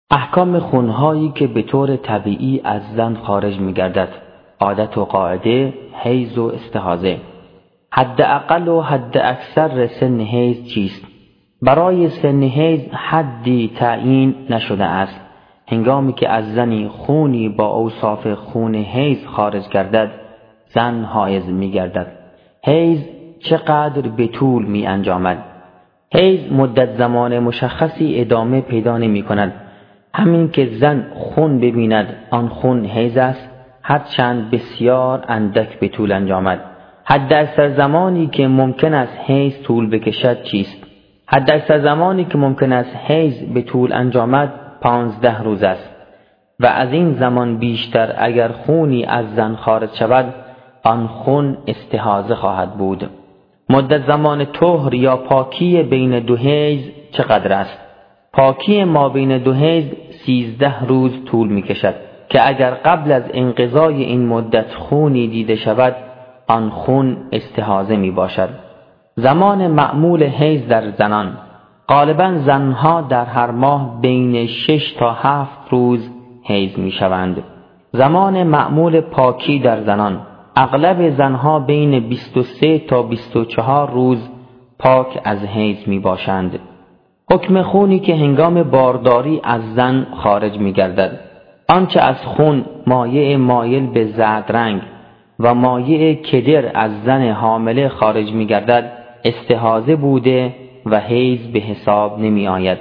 احکام خونهایی که به طور طبیعی از زن خارج می گردد. عادت و قاعده، حیض و استحاضه. حد اقل و حد اکثر سن حیض چیست؟ برای سن حیض حدی تعیین نشده است. هنگامی که از زنی خونی با اوصاف خون حیض خارج گردد، زن حایض می گردد. حیض چقدر به طول می انجامد؟ حیض مدت زمان مشخصی ادامه پیدا نمی کند. همین که زن خون ببیند آن خون حیض است، هرچند بسیار اندک به طول انجامد. حد اکثر زمانی که ممکن است حیض طول بکشد چیست؟ حد اکثر زمانی که ممکن است حیض به طول انجامد 15 روز است و از این زمان بیشتر اگر خونی از زن خارج شود آن خون استحاضه خواهد بود. مدت زمان طهر یا پاکی بین دو حیض چقدر است؟ پاکی ما بین دو حیض 13 روز طول می کشد که اگر قبل از انقضای این مدت خونی دیده شود آن خون استحاضه می باشد. زمان معمول حیض در زنان: غالبا زنها در هر ماه بین 6 تا 7 روز حیض می شوند. زمان معمول پاکی در زنان: اغلب زنها بین 23 تا 24 روز پاک از حیض می باشند. حکم خونی که هنگام بارداری از زن خارج می گردد: آنچه از خون مایع مایل به زرد رنگ و مایع کدر از زن حامله خارج می گردد استحاضه بوده و حیض به حساب نمی آید.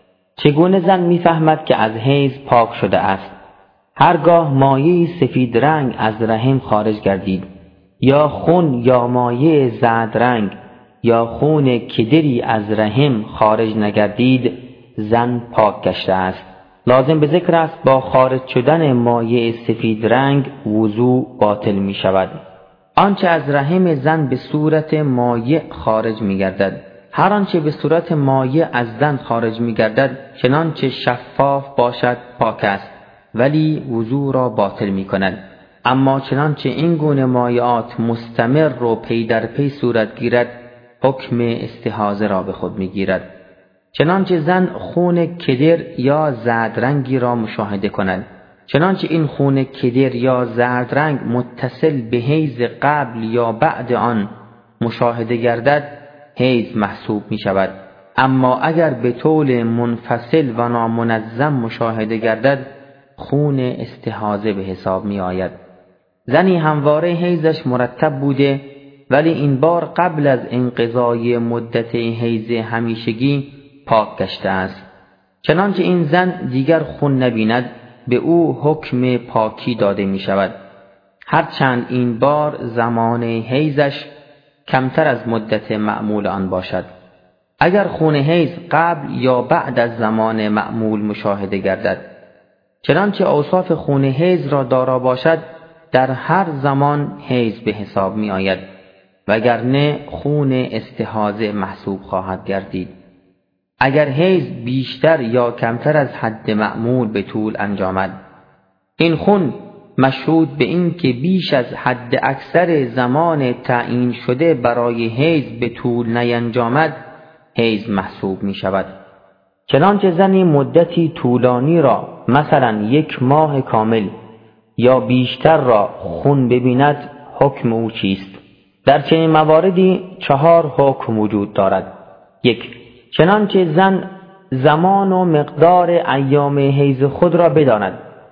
چگونه زن می فهمد که از حیض پاک شده است؟ هرگاه مایع سفید رنگ از رحم خارج گردید یا خون یا مایع زرد رنگ یا خون کدری از رحم خارج نگردید زن پاک گشته است. لازم به ذکر است با خارج شدن مایع سفید رنگ وضو باطل می شود. آنچه از رحم زن به صورت مایع خارج می گردد، هر آنچه به صورت مایع از زن خارج می گردد چنانچه شفاف باشد پاک است ولی وضو را باطل می کند. اما چنانچه این گونه مایعات مستمر و پی در پی صورت گیرد حکم استحاضه را به خود می گیرد. چنانچه زن خون کدر یا زرد رنگی را مشاهده کند، چنانچه این خون کدر یا زرد رنگ متصل به حیض قبل یا بعد آن مشاهده گردد حیض محسوب می شود. اما اگر به طول منفصل و نامنظم مشاهده گردد خون استحاضه به حساب می آید. زنی همواره حیضش مرتب بوده ولی این بار قبل از انقضای مدت حیض همیشگی پاک گشته است. چنانچه این زن دیگر خون نبیند به او حکم پاکی داده می شود، هرچند این بار زمان حیضش کمتر از مدت معمول آن باشد. اگر خون حیض قبل یا بعد از زمان معمول مشاهده گردد، چنانچه اوصاف خون حیض را دارا باشد در هر زمان حیض به حساب می آید وگرنه خون استحاضه محسوب خواهد گردید. اگر حیض بیشتر یا کمتر از حد معمول به طول انجامد، این خون مشهود به این که بیش از حد اکثر زمان تعیین شده برای حیض به طول نینجامد حیض محسوب می شود. چنانچه زنی مدتی طولانی را مثلا 1 ماه کامل یا بیشتر را خون ببیند حکم او چیست؟ در چنین مواردی 4 حکم وجود دارد. 1. چنانچه زن زمان و مقدار ایام حیض خود را بداند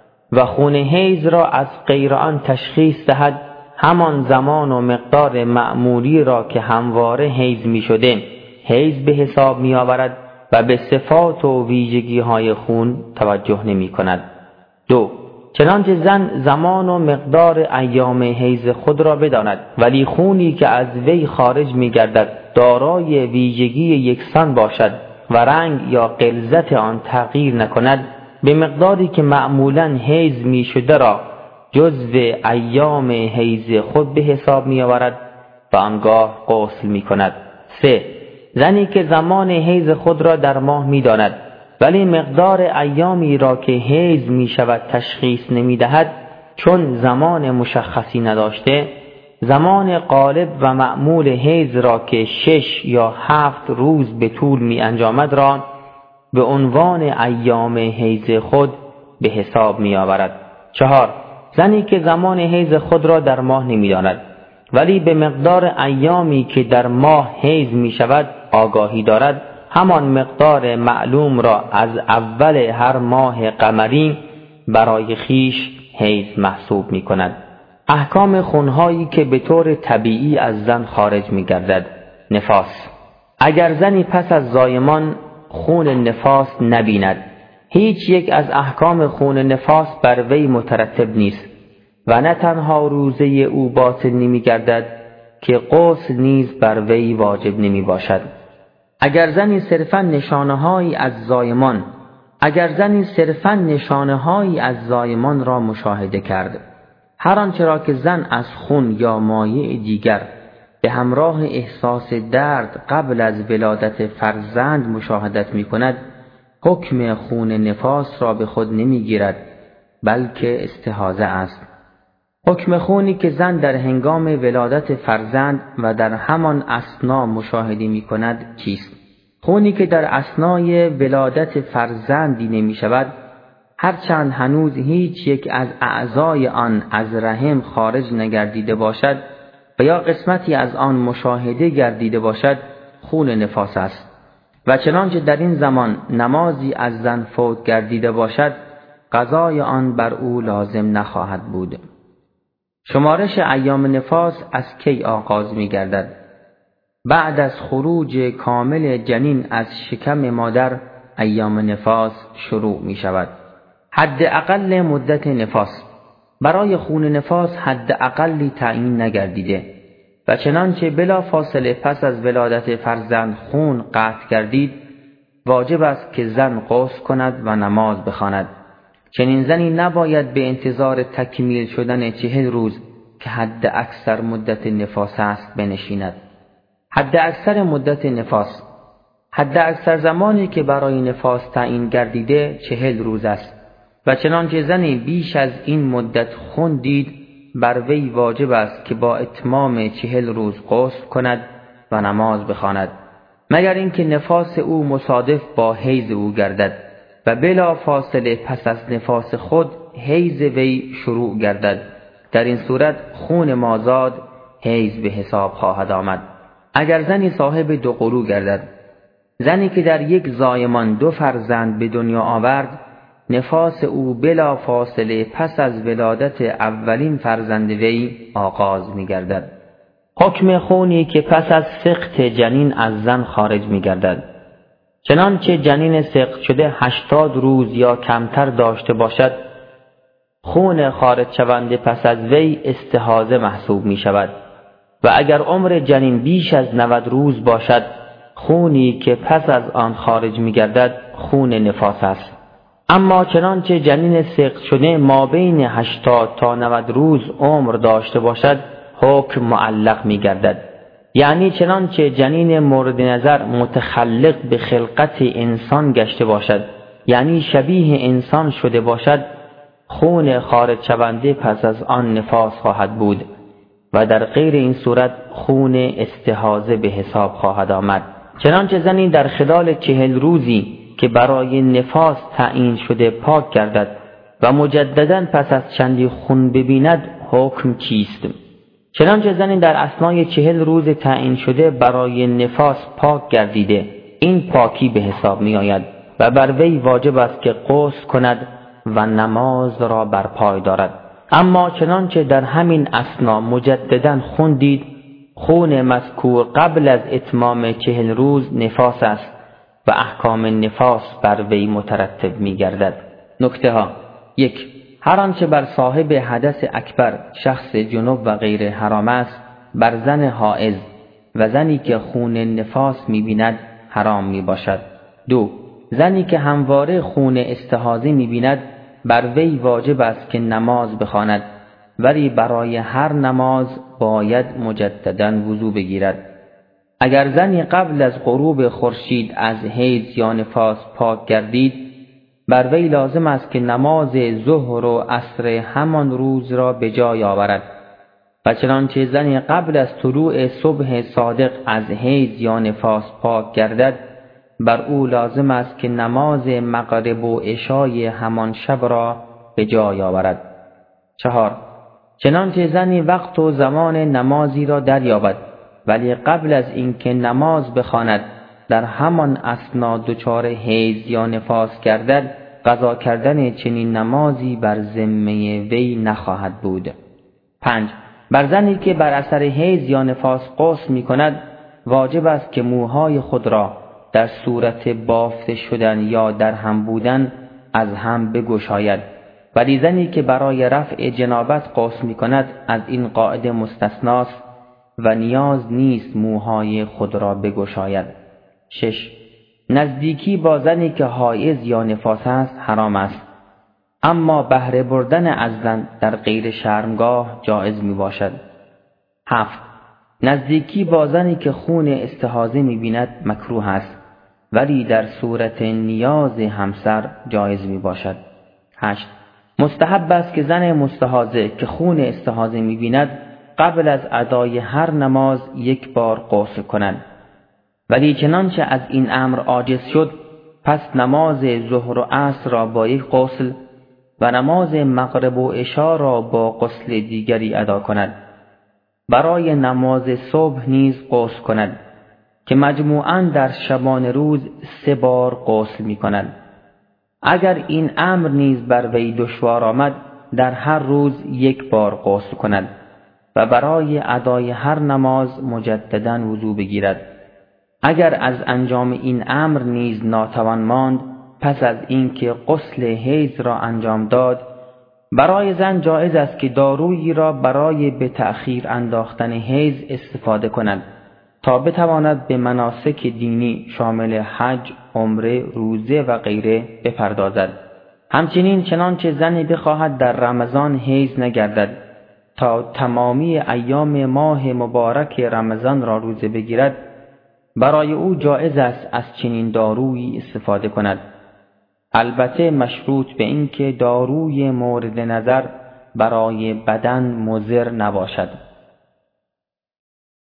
و خون حیض را از غیر آن تشخیص دهد، همان زمان و مقدار معمولی را که همواره حیض می شده حیض به حساب می آورد و به صفات و ویژگی های خون توجه نمی کند. 2. چنانچه زن زمان و مقدار ایام حیض خود را بداند ولی خونی که از وی خارج می گردد دارای ویژگی یکسان باشد و رنگ یا غلظت آن تغییر نکند، به مقداری که معمولاً حیض می شده را جزو ایام حیض خود به حساب می آورد و آنگاه غسل می کند. 3. زنی که زمان حیض خود را در ماه می داند ولی مقدار ایامی را که حیض می شود تشخیص نمی دهد چون زمان مشخصی نداشته، زمان غالب و معمول حیض را که 6 یا 7 روز به طول می انجامد را به عنوان ایام حیض خود به حساب می آورد. 4. زنی که زمان حیض خود را در ماه نمی داند ولی به مقدار ایامی که در ماه حیض می شود آگاهی دارد، همان مقدار معلوم را از اول هر ماه قمری برای خیش حیض محسوب می کند. احکام خونهایی که به طور طبیعی از زن خارج می گردد. نفاس. اگر زنی پس از زایمان خون نفاس نبیند، هیچ یک از احکام خون نفاس بر وی مترتب نیست و نه تنها روزه او باطل نمی گردد که غسل نیز بر وی واجب نمی باشد. اگر زنی صرفاً نشانه‌هایی از زایمان را مشاهده کرد، هر آنچه را که زن از خون یا مایع دیگر به همراه احساس درد قبل از ولادت فرزند مشاهدت می کند، حکم خون نفاس را به خود نمی گیرد بلکه استحاضه است. حکم خونی که زن در هنگام ولادت فرزند و در همان اثنا مشاهده می کند چیست؟ خونی که در اثنای ولادت فرزند دیده می شود، هرچند هنوز هیچ یک از اعضای آن از رحم خارج نگردیده باشد و یا قسمتی از آن مشاهده گردیده باشد، خون نفاس است و چنانچه در این زمان نمازی از زن فوت گردیده باشد، قضای آن بر او لازم نخواهد بود. شمارش ایام نفاس از کی آغاز می گردد؟ بعد از خروج کامل جنین از شکم مادر ایام نفاس شروع می شود. حد اقل مدت نفاس. برای خون نفاس حد اقلی تعیین نگردیده و چنانچه بلا فاصله پس از ولادت فرزند خون قطع گردید، واجب است که زن غسل کند و نماز بخواند. چنین زنی نباید به انتظار تکمیل شدن 40 روز که حد اکثر مدت نفاس است بنشیند. حد اکثر مدت نفاس. حد اکثر زمانی که برای نفاس تعیین گردیده 40 روز است و چنانچه زنی بیش از این مدت خون دید، بر وی واجب است که با اتمام 40 روز غسل کند و نماز بخواند، مگر اینکه نفاس او مصادف با حیض او گردد و بلا فاصله پس از نفاس خود حیض وی شروع گردد. در این صورت خون مازاد حیض به حساب خواهد آمد. اگر زنی صاحب 2 قلو گردد، زنی که در یک زایمان 2 فرزند به دنیا آورد، نفاس او بلا فاصله پس از ولادت اولین فرزند وی آغاز می گردد. حکم خونی که پس از سقط جنین از زن خارج می گردد. چنانچه جنین سقط شده 80 روز یا کمتر داشته باشد، خون خارج شونده پس از وی استحاضه محسوب می شود و اگر عمر جنین بیش از 90 روز باشد، خونی که پس از آن خارج می گردد خون نفاس است. اما چنانچه جنین سقط شده ما بین 80 تا 90 روز عمر داشته باشد، حکم معلق می گردد. یعنی چنانچه جنین مورد نظر متخلق به خلقت انسان گشته باشد، یعنی شبیه انسان شده باشد، خون خارج شونده پس از آن نفاس خواهد بود و در غیر این صورت خون استحاضه به حساب خواهد آمد. چنانچه زنی در خلال 40 روزی که برای نفاس تعیین شده پاک گردد و مجددا پس از چندی خون ببیند، حکم چیست؟ چنانچه زنی در اثنای 40 روز تعیین شده برای نفاس پاک گردیده، این پاکی به حساب می آید و بر وی واجب است که غسل کند و نماز را برپای دارد. اما چنانچه در همین اثنا مجددا خون دید، خون مذکور قبل از اتمام 40 روز نفاس است و احکام نفاس بر وی مترتب می گردد. نکته ها: 1. هر آنچه بر صاحب حدث اکبر، شخص جنوب و غیر حرام است، بر زن حائض و زنی که خون نفاس می بیند حرام می باشد. 2. زنی که همواره خون استحاضه می بیند، بر وی واجب است که نماز بخواند، ولی برای هر نماز باید مجددا وضو بگیرد. اگر زنی قبل از غروب خورشید از حیض یا نفاس پاک گردید، بر وی لازم است که نماز ظهر و عصر همان روز را به جای آورد و چنانچه زنی قبل از طلوع صبح صادق از حیض یا نفاس پاک گردد، بر او لازم است که نماز مغرب و عشای همان شب را به جای آورد. 4. چنانچه زنی وقت و زمان نمازی را دریابد ولی قبل از اینکه نماز بخواند در همان اثنا دچار حیض یا نفاس گردد، قضا کردن چنین نمازی بر ذمه وی نخواهد بود. 5. بر زنی که بر اثر حیض یا نفاس غسل می کند واجب است که موهای خود را در صورت بافته شدن یا در هم بودن از هم بگشاید، ولی زنی که برای رفع جنابت غسل می کند از این قاعده مستثناست و نیاز نیست موهای خود را بگشاید. 6. نزدیکی با زنی که حایض یا نفاس است حرام است، اما بهره بردن از زن در غیر شرمگاه جایز می باشد. 7. نزدیکی با زنی که خون استحاضه می بیند مکروه است ولی در صورت نیاز همسر جایز می باشد. 8. مستحب است که زن مستحاضه که خون استحاضه می بیند قبل از ادای هر نماز یک بار غسل کند، ولی چنانچه از این امر عاجز شد پس نماز ظهر و عصر را با یک غسل و نماز مغرب و عشا را با غسل دیگری ادا کند. برای نماز صبح نیز غسل کند که مجموعاً در شبان روز 3 بار غسل می کند. اگر این امر نیز بر وی دشوار آمد در هر روز 1 بار غسل کند و برای ادای هر نماز مجدداً وضو بگیرد. اگر از انجام این امر نیز ناتوان ماند پس از اینکه غسل حیض را انجام داد برای زن جایز است که دارویی را برای به تأخیر انداختن حیض استفاده کند تا بتواند به مناسک دینی شامل حج، عمره، روزه و غیره بپردازد. همچنین چنانچه زنی بخواهد در رمضان حیض نگردد تا تمامی ایام ماه مبارک رمضان را روزه بگیرد، برای او جایز است از چنین دارویی استفاده کند، البته مشروط به این که داروی مورد نظر برای بدن مضر نباشد.